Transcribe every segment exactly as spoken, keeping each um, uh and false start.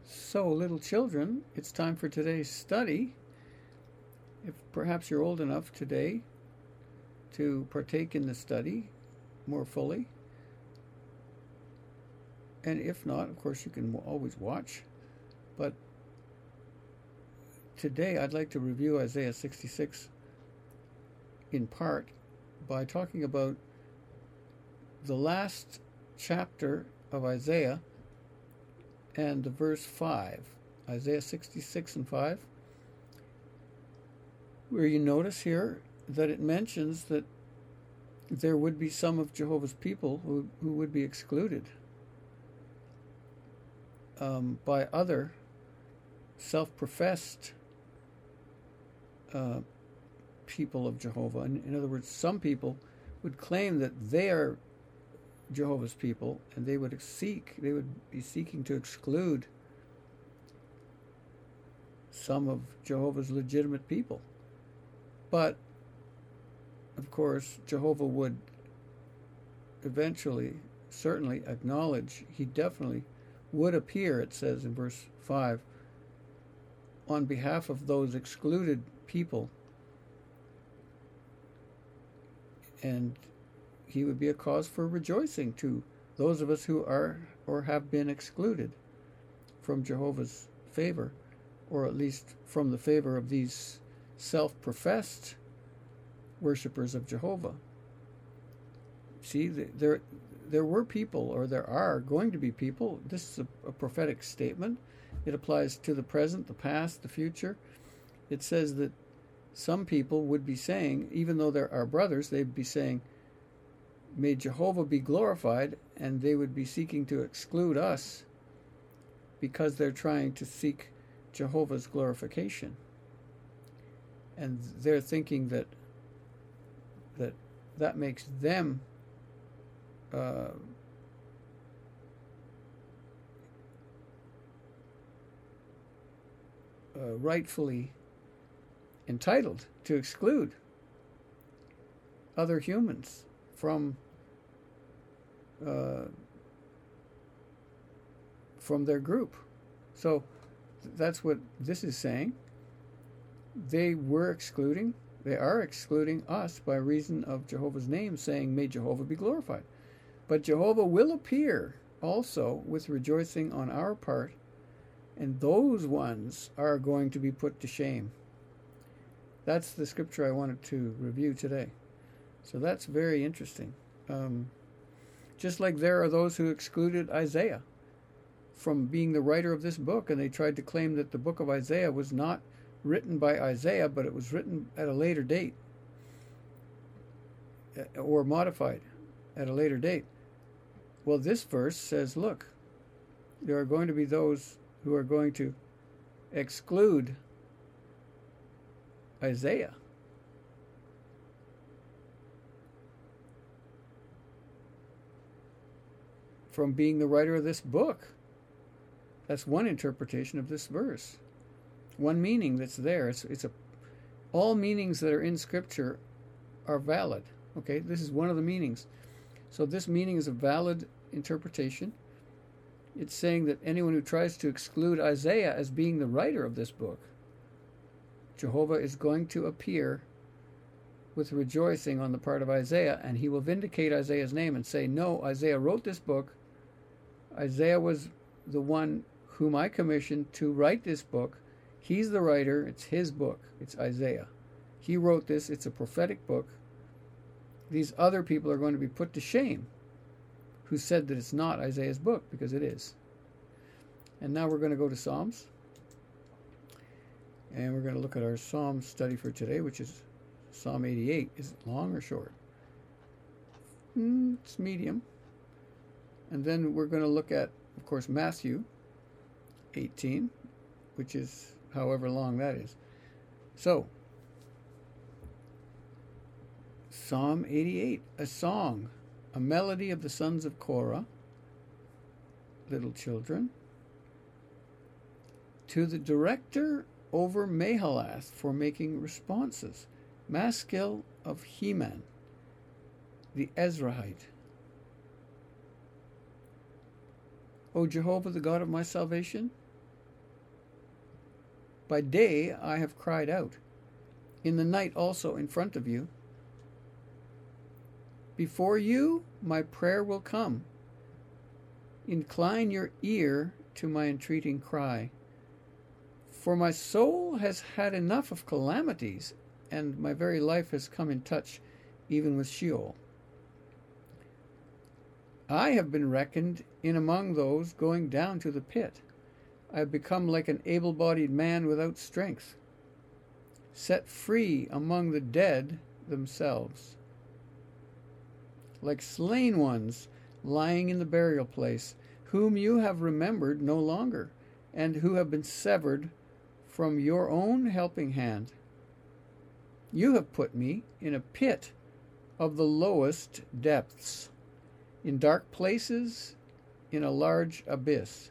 So, little children, it's time for today's study. If perhaps you're old enough today to partake in the study more fully, and if not, of course, you can always watch. But today I'd like to review Isaiah sixty-six in part by talking about the last chapter of Isaiah and the verse five, Isaiah sixty-six and five, where you notice here that it mentions that there would be some of Jehovah's people who, who would be excluded um, by other self-professed uh, people of Jehovah. In, in other words, some people would claim that they are Jehovah's people, and they would seek, they would be seeking to exclude some of Jehovah's legitimate people. But, of course, Jehovah would eventually, certainly acknowledge, he definitely would appear, it says in verse five, on behalf of those excluded people, and he would be a cause for rejoicing to those of us who are or have been excluded from Jehovah's favor, or at least from the favor of these self-professed worshippers of Jehovah. See, there there were people, or there are going to be people. This is a, a prophetic statement. It applies to the present, the past, the future. It says that some people would be saying, even though they're our brothers, they'd be saying, may Jehovah be glorified, and they would be seeking to exclude us because they're trying to seek Jehovah's glorification. And they're thinking that that that makes them uh, uh, rightfully entitled to exclude other humans from uh, from their group. So that's what this is saying. They were excluding, they are excluding us by reason of Jehovah's name, saying, may Jehovah be glorified. But Jehovah will appear also with rejoicing on our part, and those ones are going to be put to shame. That's the scripture I wanted to review today. So that's very interesting. Um, just like there are those who excluded Isaiah from being the writer of this book, and they tried to claim that the book of Isaiah was not written by Isaiah, but it was written at a later date, or modified at a later date. Well, this verse says, look, there are going to be those who are going to exclude Isaiah from being the writer of this book. That's one interpretation of this verse. One meaning that's there. It's, it's a all meanings that are in Scripture are valid. Okay, this is one of the meanings. So this meaning is a valid interpretation. It's saying that anyone who tries to exclude Isaiah as being the writer of this book, Jehovah is going to appear with rejoicing on the part of Isaiah, and he will vindicate Isaiah's name and say, no, Isaiah wrote this book. Isaiah was the one whom I commissioned to write this book. He's the writer. It's his book. It's Isaiah. He wrote this. It's a prophetic book. These other people are going to be put to shame who said that it's not Isaiah's book, because it is. And now we're going to go to Psalms. And we're going to look at our Psalm study for today, which is Psalm eighty-eight. Is it long or short? Mm, it's medium. And then we're going to look at, of course, Matthew eighteen, which is however long that is. So, Psalm eighty-eight, a song, a melody of the sons of Korah, little children, to the director over Mahalath for making responses, Maskil of Heman, the Ezrahite. O Jehovah, the God of my salvation, By day I have cried out, in the night also in front of you. Before you my prayer will come. Incline your ear to my entreating cry. For my soul has had enough of calamities, and my very life has come in touch even with Sheol. I have been reckoned in among those going down to the pit. I have become like an able-bodied man without strength, set free among the dead themselves, like slain ones lying in the burial place, whom you have remembered no longer, and who have been severed from your own helping hand. You have put me in a pit of the lowest depths, in dark places, in a large abyss.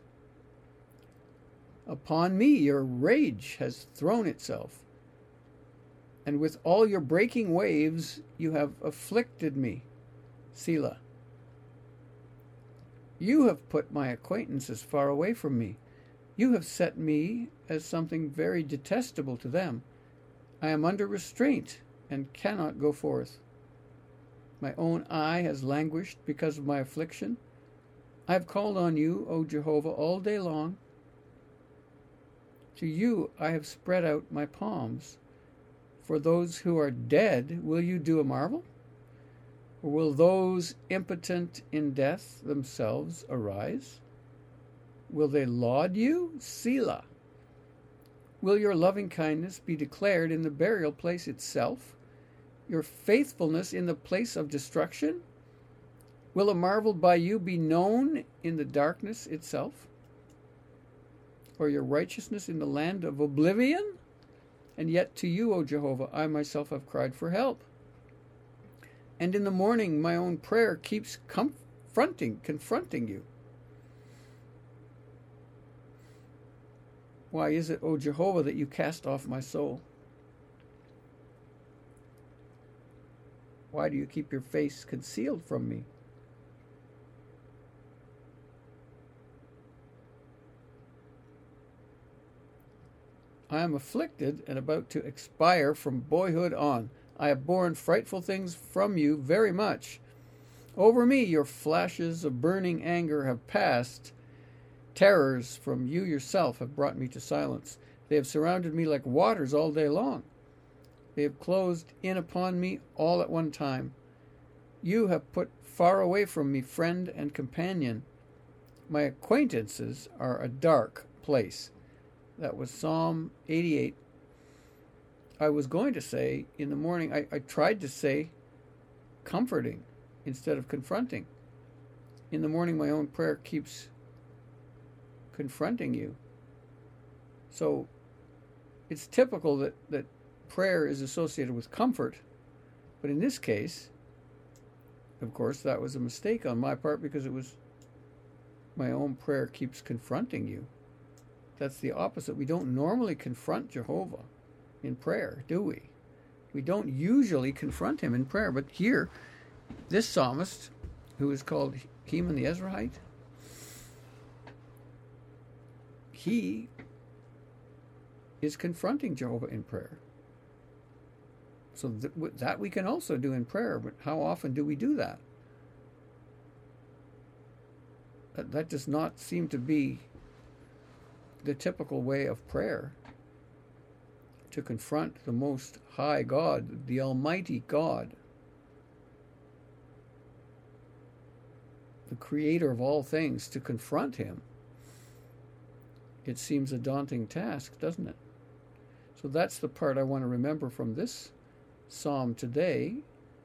Upon me your rage has thrown itself, and with all your breaking waves you have afflicted me. Selah. You have put my acquaintances far away from me. You have set me as something very detestable to them. I am under restraint and cannot go forth. My own eye has languished because of my affliction. I have called on you, O Jehovah, all day long. To you I have spread out my palms. For those who are dead, will you do a marvel? Or will those impotent in death themselves arise? Will they laud you? Selah. Will your loving kindness be declared in the burial place itself? Your faithfulness in the place of destruction? Will a marvel by you be known in the darkness itself? Or your righteousness in the land of oblivion? And yet to you, O Jehovah, I myself have cried for help. And in the morning my own prayer keeps confronting, confronting you. Why is it, O Jehovah, that you cast off my soul? Why do you keep your face concealed from me? I am afflicted and about to expire from boyhood on. I have borne frightful things from you very much. Over me your flashes of burning anger have passed. Terrors from you yourself have brought me to silence. They have surrounded me like waters all day long. They have closed in upon me all at one time. You have put far away from me friend and companion. My acquaintances are a dark place. That was Psalm eighty-eight. I was going to say in the morning, I, I tried to say comforting instead of confronting. In the morning, my own prayer keeps confronting you. So it's typical that, that prayer is associated with comfort. But in this case, of course, that was a mistake on my part because it was my own prayer keeps confronting you. That's the opposite. We don't normally confront Jehovah in prayer, do we? We don't usually confront him in prayer. But here, this psalmist, who is called Heman the Ezrahite, he is confronting Jehovah in prayer. So th- that we can also do in prayer, but how often do we do that? That, that does not seem to be the typical way of prayer, to confront the Most High God, the Almighty God, the Creator of all things, to confront him. It seems a daunting task, doesn't it? So that's the part I want to remember from this psalm today.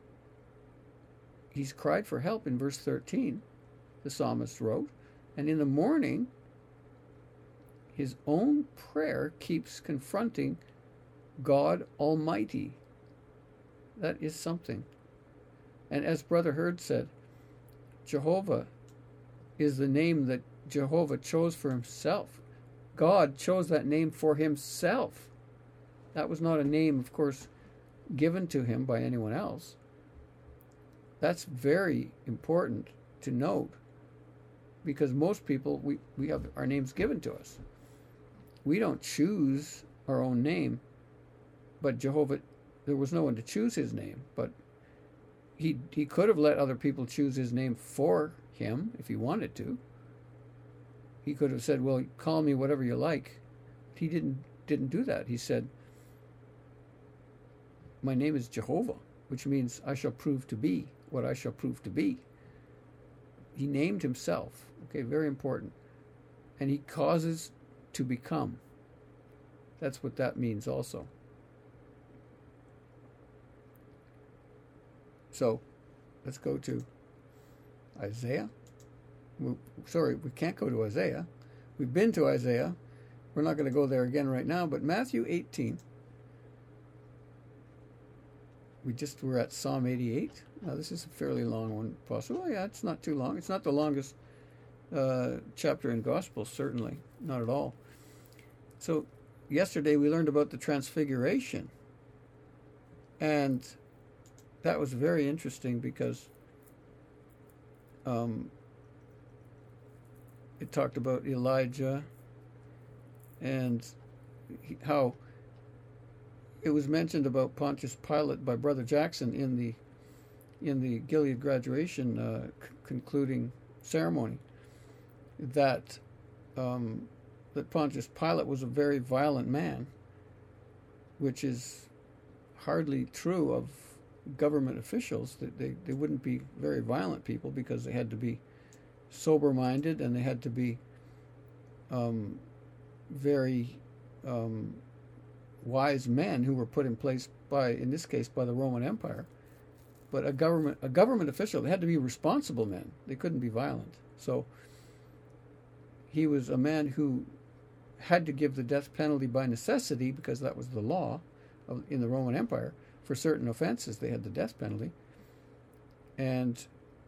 He's cried for help in verse thirteen, the psalmist wrote, and in the morning his own prayer keeps confronting God Almighty. That is something. And as Brother Hurd said, Jehovah is the name that Jehovah chose for himself. God chose that name for himself. That was not a name, of course, given to him by anyone else. That's very important to note, because most people, we, we have our names given to us. We don't choose our own name, but Jehovah, there was no one to choose his name, but he he could have let other people choose his name for him if he wanted to. He could have said, well, call me whatever you like. He didn't didn't do that. He said, my name is Jehovah, which means I shall prove to be what I shall prove to be. He named himself. Okay, very important. And he causes to become. That's what that means also. So, let's go to Isaiah. We're, sorry, we can't go to Isaiah. We've been to Isaiah. We're not going to go there again right now, but Matthew eighteen. We just were at Psalm eighty-eight. Now, this is a fairly long one, possibly. Oh, yeah, it's not too long. It's not the longest uh, chapter in Gospels, certainly. Not at all. So, yesterday we learned about the Transfiguration. And that was very interesting because um, it talked about Elijah and he, how it was mentioned about Pontius Pilate by Brother Jackson in the in the Gilead graduation uh, c- concluding ceremony that um, that Pontius Pilate was a very violent man, which is hardly true of government officials. That they, they wouldn't be very violent people because they had to be sober-minded and they had to be um, very um, wise men who were put in place by, in this case, by the Roman Empire. But a government a government official, they had to be responsible men. They couldn't be violent. So he was a man who had to give the death penalty by necessity because that was the law of, in the Roman Empire. For certain offenses, they had the death penalty. And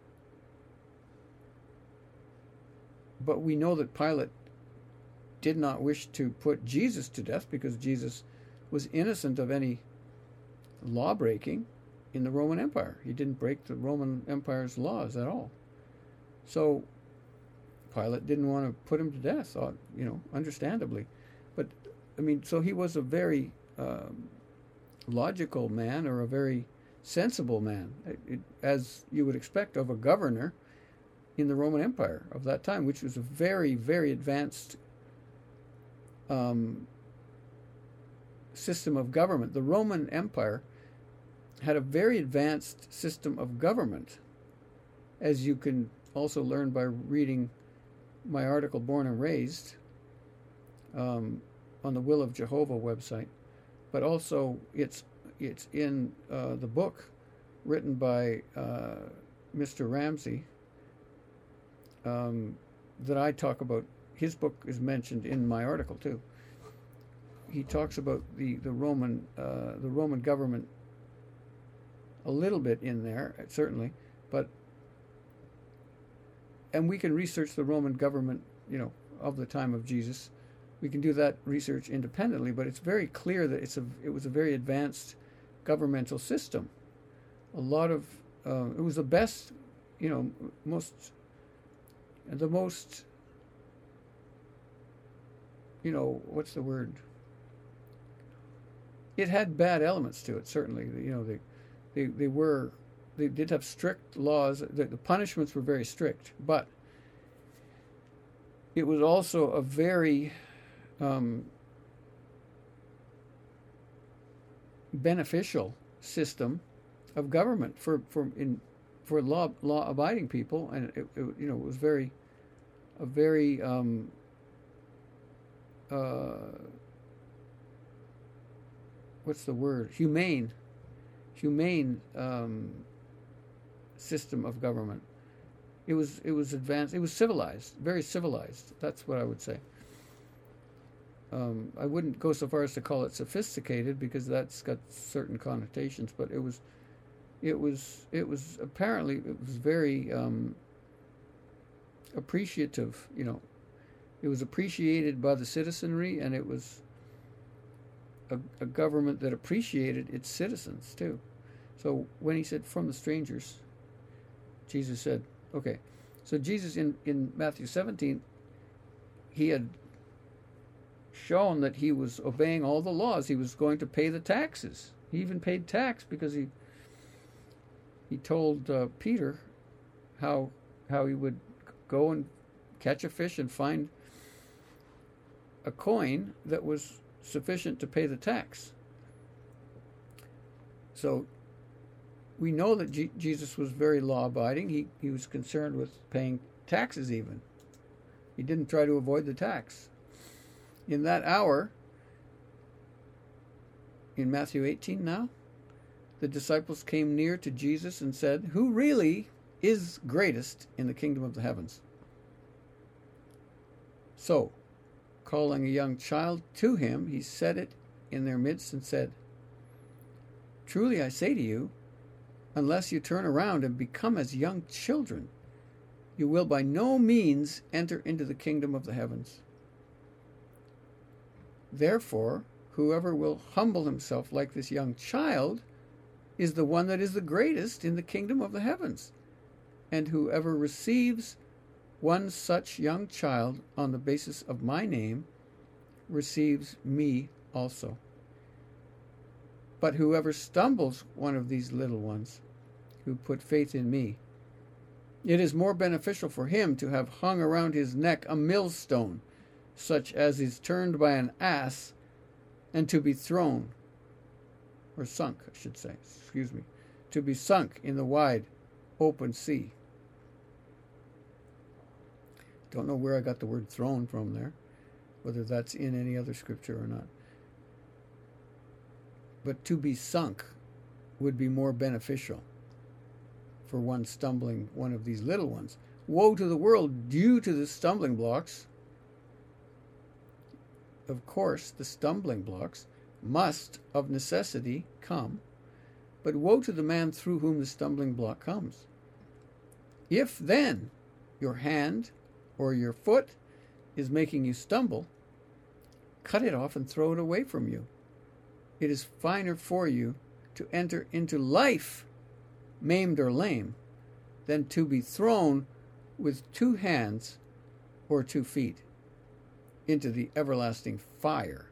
but we know that Pilate did not wish to put Jesus to death because Jesus was innocent of any law breaking in the Roman Empire. He didn't break the Roman Empire's laws at all. So Pilate didn't want to put him to death, you know, understandably. But, I mean, so he was a very um, logical man or a very sensible man, it, as you would expect of a governor in the Roman Empire of that time, which was a very, very advanced um, system of government. The Roman Empire had a very advanced system of government, as you can also learn by reading my article, Born and Raised, um, on the Will of Jehovah website. But also, it's it's in uh, the book written by uh, Mister Ramsey um, that I talk about. His book is mentioned in my article too. He talks about the the Roman uh, the Roman government a little bit in there, certainly, but and we can research the Roman government, you know, of the time of Jesus. We can do that research independently, but it's very clear that it's a it was a very advanced governmental system. A lot of uh, it was the best, you know, most the most, you know, what's the word? It had bad elements to it, certainly. You know, they they they were they did have strict laws. The, the punishments were very strict, but it was also a very um, beneficial system of government for for in for law law abiding people, and it, it you know it was very a very um, uh, what's the word humane humane um, system of government. It was it was advanced. It was civilized, very civilized. That's what I would say. Um, I wouldn't go so far as to call it sophisticated because that's got certain connotations. But it was, it was, it was apparently it was very um, appreciative. You know, it was appreciated by the citizenry, and it was a, a government that appreciated its citizens too. So when he said, "From the strangers," Jesus said, okay. So Jesus in, in Matthew seventeen, he had shown that he was obeying all the laws. He was going to pay the taxes. He even paid tax because he he told uh, Peter how how he would go and catch a fish and find a coin that was sufficient to pay the tax. So we know that G- Jesus was very law-abiding. He, he was concerned with paying taxes even. He didn't try to avoid the tax. In that hour, in Matthew eighteen now, the disciples came near to Jesus and said, "Who really is greatest in the kingdom of the heavens?" So, calling a young child to him, he set it in their midst and said, "Truly I say to you, unless you turn around and become as young children, you will by no means enter into the kingdom of the heavens. Therefore, whoever will humble himself like this young child is the one that is the greatest in the kingdom of the heavens. And whoever receives one such young child on the basis of my name receives me also. But whoever stumbles one of these little ones who put faith in me, it is more beneficial for him to have hung around his neck a millstone, such as is turned by an ass, and to be thrown, or sunk, I should say, excuse me, to be sunk in the wide, open sea." Don't know where I got the word thrown from there, whether that's in any other scripture or not. But to be sunk would be more beneficial for one stumbling one of these little ones. Woe to the world due to the stumbling blocks. Of course, the stumbling blocks must of necessity come, but woe to the man through whom the stumbling block comes. If then your hand or your foot is making you stumble, cut it off and throw it away from you. It is finer for you to enter into life maimed or lame than to be thrown with two hands or two feet into the everlasting fire.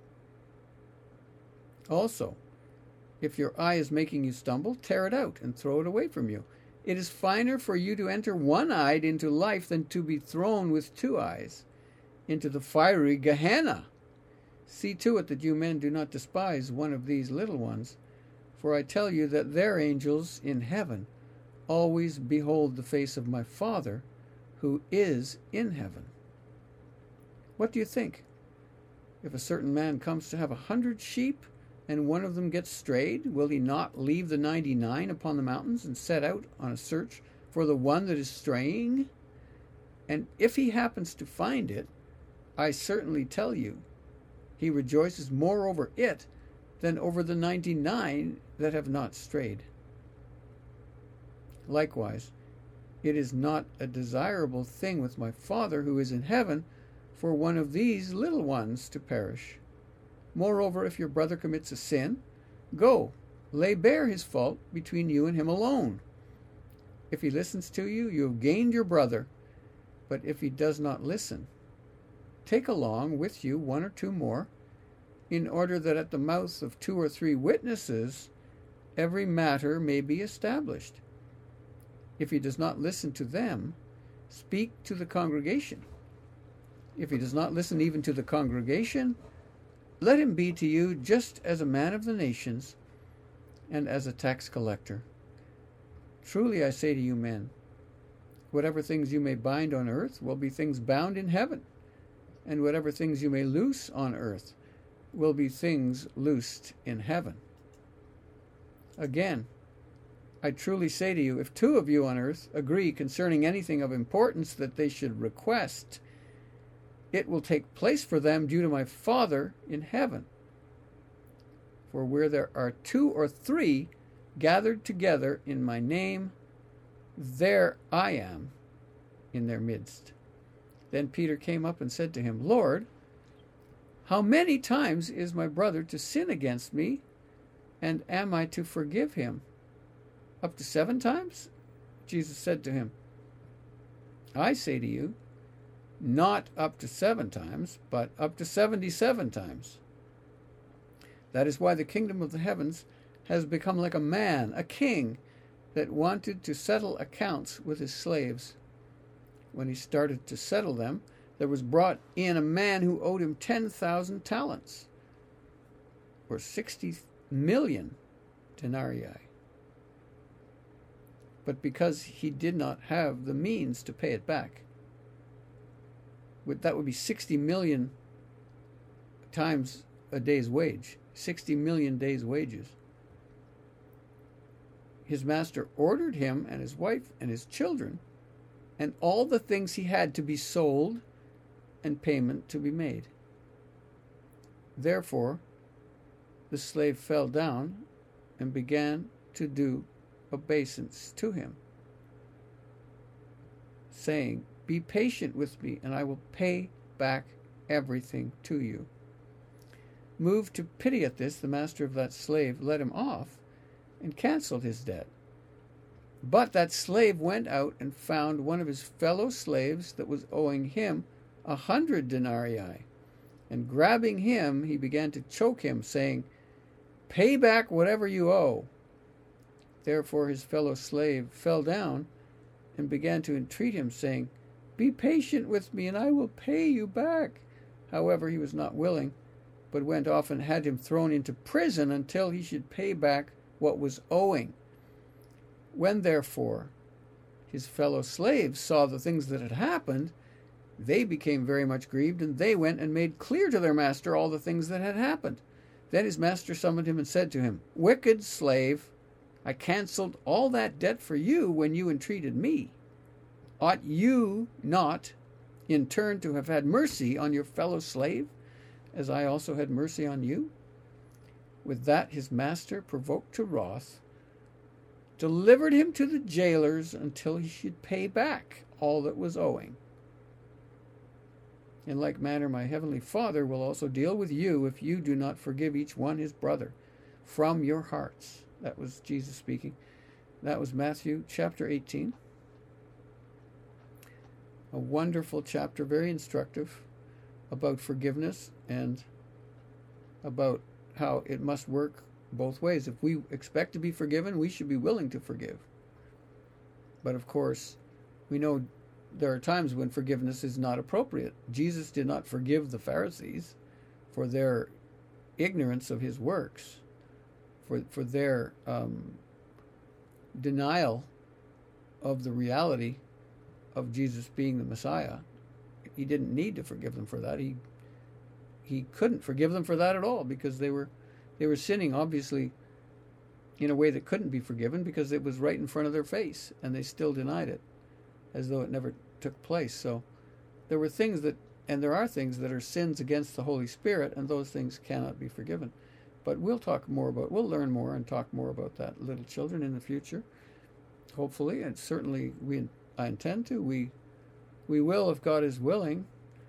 Also, if your eye is making you stumble, tear it out and throw it away from you. It is finer for you to enter one-eyed into life than to be thrown with two eyes into the fiery Gehenna. See to it that you men do not despise one of these little ones, for I tell you that their angels in heaven always behold the face of my Father who is in heaven. What do you think? If a certain man comes to have a hundred sheep, and one of them gets strayed, will he not leave the ninety-nine upon the mountains and set out on a search for the one that is straying? And if he happens to find it, I certainly tell you, he rejoices more over it than over the ninety-nine that have not strayed. Likewise, it is not a desirable thing with my Father who is in heaven for one of these little ones to perish. Moreover, if your brother commits a sin, go, lay bare his fault between you and him alone. If he listens to you, you have gained your brother. But if he does not listen, take along with you one or two more, in order that at the mouth of two or three witnesses every matter may be established. If he does not listen to them, speak to the congregation. If he does not listen even to the congregation, let him be to you just as a man of the nations and as a tax collector. Truly I say to you men, whatever things you may bind on earth will be things bound in heaven, and whatever things you may loose on earth will be things loosed in heaven. Again, I truly say to you, if two of you on earth agree concerning anything of importance that they should request, it will take place for them due to my Father in heaven. For where there are two or three gathered together in my name, there I am in their midst. Then Peter came up and said to him, Lord, how many times is my brother to sin against me, and am I to forgive him? Up to seven times? Jesus said to him, I say to you, not up to seven times, but up to seventy-seven times. That is why the kingdom of the heavens has become like a man, a king, that wanted to settle accounts with his slaves. When he started to settle them, there was brought in a man who owed him ten thousand talents, or sixty million denarii. But because he did not have the means to pay it back, that would be sixty million times a day's wage, sixty million days' wages. His master ordered him and his wife and his children and all the things he had to be sold and payment to be made. Therefore, the slave fell down and began to do obeisance to him, saying, "Be patient with me, and I will pay back everything to you." Moved to pity at this, the master of that slave let him off and canceled his debt. But that slave went out and found one of his fellow slaves that was owing him a hundred denarii, and grabbing him, he began to choke him, saying, "Pay back whatever you owe." Therefore his fellow slave fell down and began to entreat him, saying, "Be patient with me, and I will pay you back." However, he was not willing, but went off and had him thrown into prison until he should pay back what was owing. When, therefore, his fellow slaves saw the things that had happened, they became very much grieved, and they went and made clear to their master all the things that had happened. Then his master summoned him and said to him, "Wicked slave, I canceled all that debt for you when you entreated me. Ought you not, in turn, to have had mercy on your fellow slave, as I also had mercy on you?" With that his master, provoked to wrath, delivered him to the jailers until he should pay back all that was owing. In like manner my heavenly Father will also deal with you if you do not forgive each one his brother from your hearts. That was Jesus speaking. That was Matthew chapter eighteen. A wonderful chapter, very instructive about forgiveness and about how it must work both ways. If we expect to be forgiven, we should be willing to forgive. But of course, we know there are times when forgiveness is not appropriate. Jesus did not forgive the Pharisees for their ignorance of his works, for, for their um, denial of the reality of Jesus being the Messiah. He didn't need to forgive them for that. He he couldn't forgive them for that at all, because they were they were sinning, obviously, in a way that couldn't be forgiven because it was right in front of their face, and they still denied it as though it never took place. So there were things that, and there are things that are sins against the Holy Spirit, and those things cannot be forgiven. But we'll talk more about, we'll learn more and talk more about that, little children, in the future, hopefully, and certainly we I intend to. We we will, if God is willing,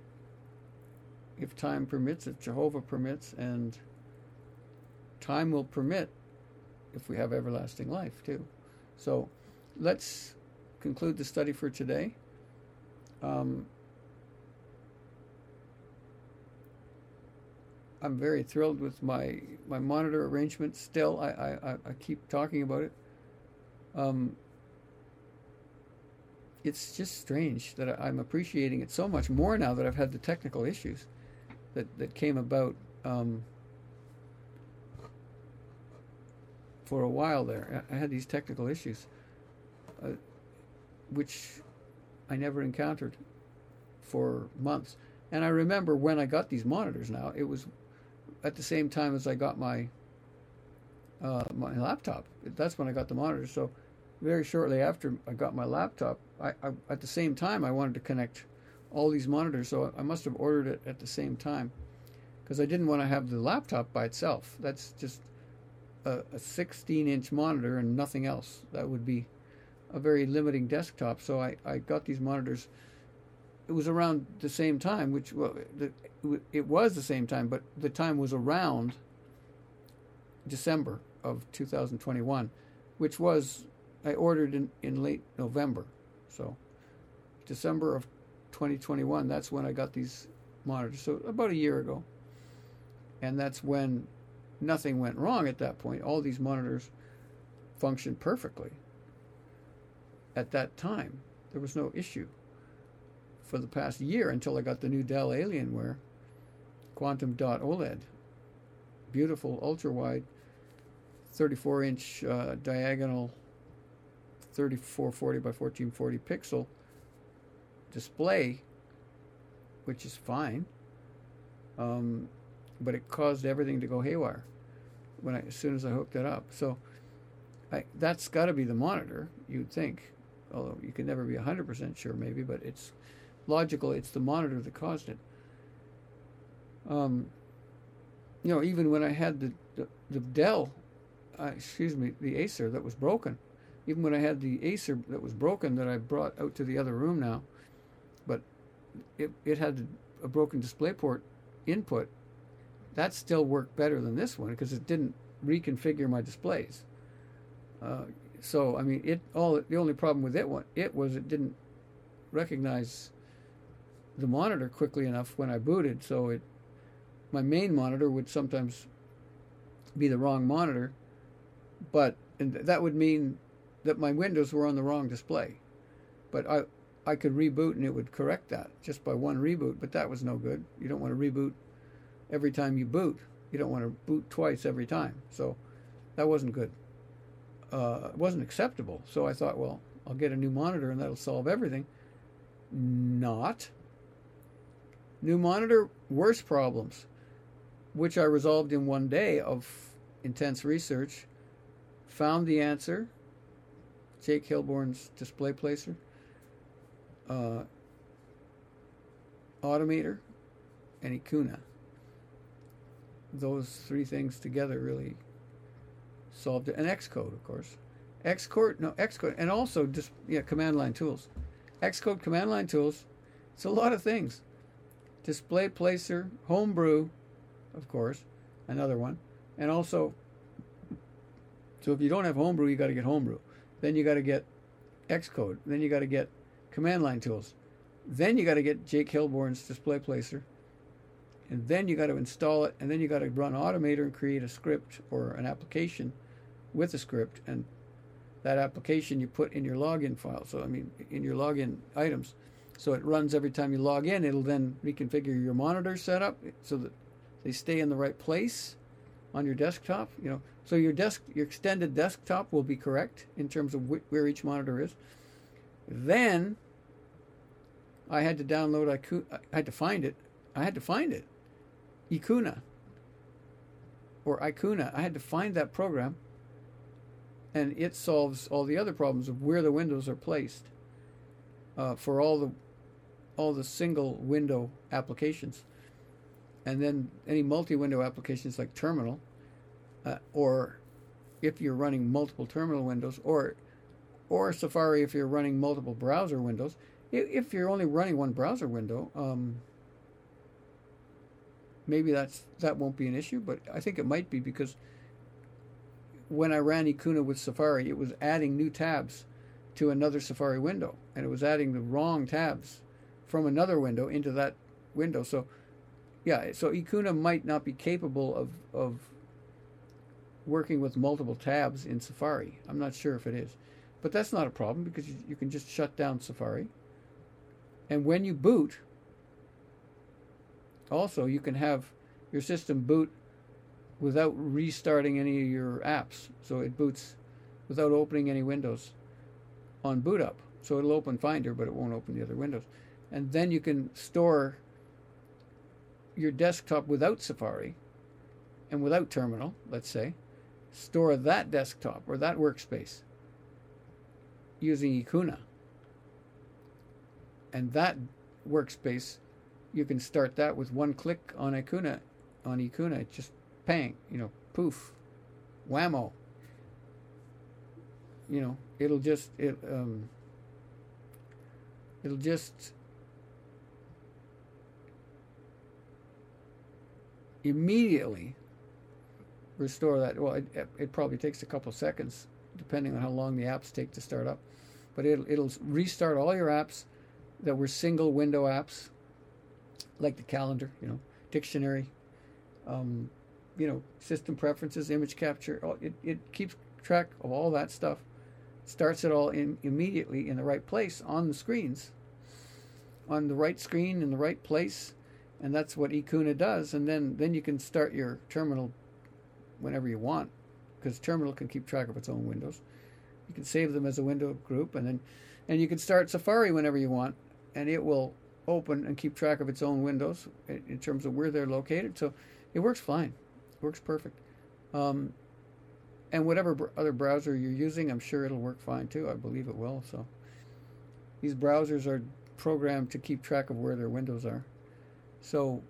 if time permits, if Jehovah permits, and time will permit if we have everlasting life too. So let's conclude the study for today. Um, I'm very thrilled with my, my monitor arrangement still. I, I, I keep talking about it. Um, it's just strange that I'm appreciating it so much more now that I've had the technical issues that, that came about um, for a while there. I had these technical issues, uh, which I never encountered for months. And I remember when I got these monitors now, it was at the same time as I got my uh, my laptop. That's when I got the monitors. So very shortly after I got my laptop, I, I at the same time I wanted to connect all these monitors. So I must have ordered it at the same time because I didn't want to have the laptop by itself. That's just a, a sixteen inch monitor and nothing else. That would be a very limiting desktop. So I, I got these monitors. It was around the same time, which, well, the, it was the same time, but the time was around December of two thousand twenty-one, which was, I ordered in, in late November. So December of twenty twenty-one, that's when I got these monitors. So about a year ago. And that's when nothing went wrong at that point. All these monitors functioned perfectly. At that time, there was no issue for the past year until I got the new Dell Alienware Quantum Dot OLED. Beautiful, ultra-wide, thirty-four inch uh, diagonal, thirty-four forty by fourteen forty pixel display, which is fine, um, but it caused everything to go haywire when I, as soon as I hooked it up. So I, that's got to be the monitor, you'd think, although you can never be one hundred percent sure maybe, but it's logical it's the monitor that caused it. Um, you know, even when I had the, the, the Dell, uh, excuse me, the Acer that was broken, even when I had the Acer that was broken that I brought out to the other room now, but it, it had a broken DisplayPort input, that still worked better than this one because it didn't reconfigure my displays. Uh, so, I mean, it all the only problem with it, it was it didn't recognize the monitor quickly enough when I booted, so it my main monitor would sometimes be the wrong monitor, but and that would mean that my windows were on the wrong display. But I I could reboot and it would correct that just by one reboot, but that was no good. You don't want to reboot every time you boot. You don't want to boot twice every time. So that wasn't good. Uh, it wasn't acceptable. So I thought, well, I'll get a new monitor and that'll solve everything. Not. New monitor, worse problems, which I resolved in one day of intense research. Found the answer. Jake Hilborn's display placer. Uh, Automator and Icuna. Those three things together really solved it. And Xcode, of course. Xcode, no, Xcode, and also just, yeah, command line tools. Xcode command line tools, it's a lot of things. Display placer, homebrew, of course, another one. And also, so if you don't have homebrew, you got to get homebrew. Then you got to get Xcode. Then you got to get command line tools. Then you got to get Jake Hilborn's display placer. And then you got to install it. And then you got to run Automator and create a script or an application with a script. And that application you put in your login file. So, I mean, in your login items. So it runs every time you log in. It'll then reconfigure your monitor setup so that they stay in the right place on your desktop. You know, so your desk, your extended desktop will be correct in terms of wh- where each monitor is. Then I had to download. I had to find it. I had to find it. Icuna or Icuna. I had to find that program, and it solves all the other problems of where the windows are placed uh, for all the all the single window applications, and then any multi-window applications like Terminal, uh, or if you're running multiple terminal windows, or or Safari if you're running multiple browser windows. If you're only running one browser window, um, maybe that's that won't be an issue, but I think it might be because when I ran Icuna with Safari, it was adding new tabs to another Safari window, and it was adding the wrong tabs from another window into that window. So, yeah, so Icuna might not be capable of, of working with multiple tabs in Safari. I'm not sure if it is. But that's not a problem because you, you can just shut down Safari. And when you boot, also you can have your system boot without restarting any of your apps. So it boots without opening any windows on boot up. So it'll open Finder, but it won't open the other windows. And then you can store your desktop without Safari and without Terminal, let's say. Store that desktop or that workspace using Icuna. And that workspace, you can start that with one click on Icuna. On Icuna, just bang, you know, poof, whammo. You know, it'll just it um. It'll just immediately restore that. Well, it, it probably takes a couple seconds, depending on how long the apps take to start up. But it'll, it'll restart all your apps that were single window apps, like the calendar, you know, dictionary, um, you know, system preferences, image capture. It, it keeps track of all that stuff. Starts it all in immediately in the right place on the screens, on the right screen in the right place, and that's what Icuna does. And then, then you can start your terminal whenever you want, because terminal can keep track of its own windows. You can save them as a window group, and then and you can start Safari whenever you want, and it will open and keep track of its own windows in, in terms of where they're located. So it works fine. It works perfect. Um, and whatever br- other browser you're using, I'm sure it'll work fine too. I believe it will. So these browsers are programmed to keep track of where their windows are. So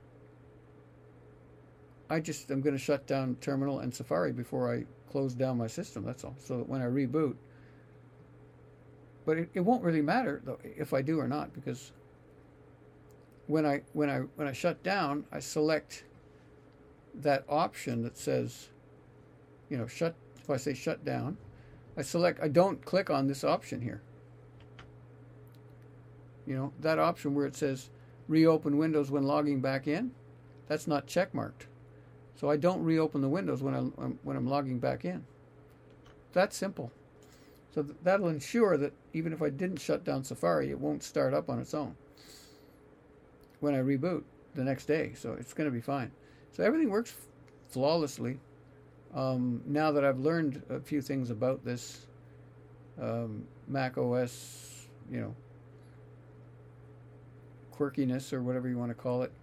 I just am going to shut down Terminal and Safari before I close down my system. That's all. So that when I reboot, but it, it won't really matter though if I do or not, because when I when I when I shut down, I select that option that says, you know, shut. If I say shut down, I select. I don't click on this option here. You know, that option where it says reopen Windows when logging back in, that's not checkmarked. So I don't reopen the windows when I'm when I'm logging back in. That's simple. So th- that'll ensure that even if I didn't shut down Safari, it won't start up on its own when I reboot the next day. So it's going to be fine. So everything works f- flawlessly. Um, now that I've learned a few things about this um, Mac O S, you know, quirkiness or whatever you want to call it,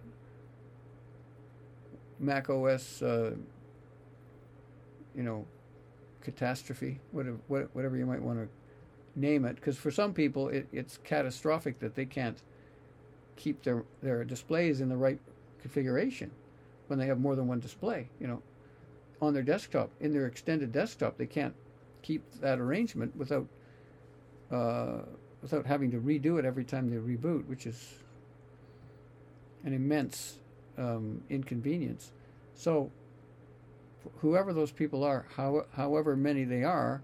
Mac O S, uh, you know, catastrophe, whatever, whatever you might want to name it, because for some people it, it's catastrophic that they can't keep their, their displays in the right configuration when they have more than one display, you know, on their desktop, in their extended desktop. They can't keep that arrangement without uh, without having to redo it every time they reboot, which is an immense um, inconvenience. So whoever those people are, how, however many they are,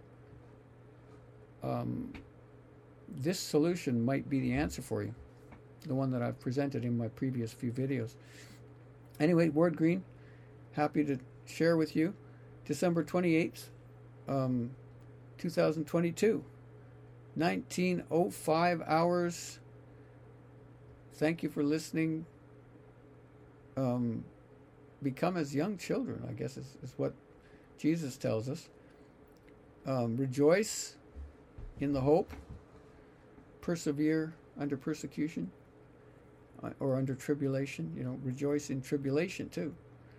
um, this solution might be the answer for you, the one that I've presented in my previous few videos. Anyway, Ward Green, happy to share with you. December twenty-eighth, um, two thousand twenty-two, nineteen oh five hours. Thank you for listening. Um, become as young children, I guess is, is what Jesus tells us. Um, rejoice in the hope. Persevere under persecution uh, or under tribulation. You know, rejoice in tribulation too.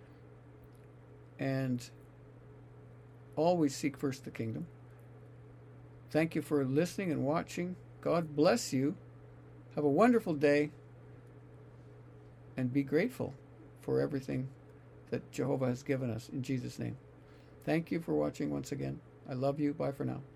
And always seek first the kingdom. Thank you for listening and watching. God bless you. Have a wonderful day. And be grateful for everything that Jehovah has given us in Jesus' name. Thank you for watching once again. I love you. Bye for now.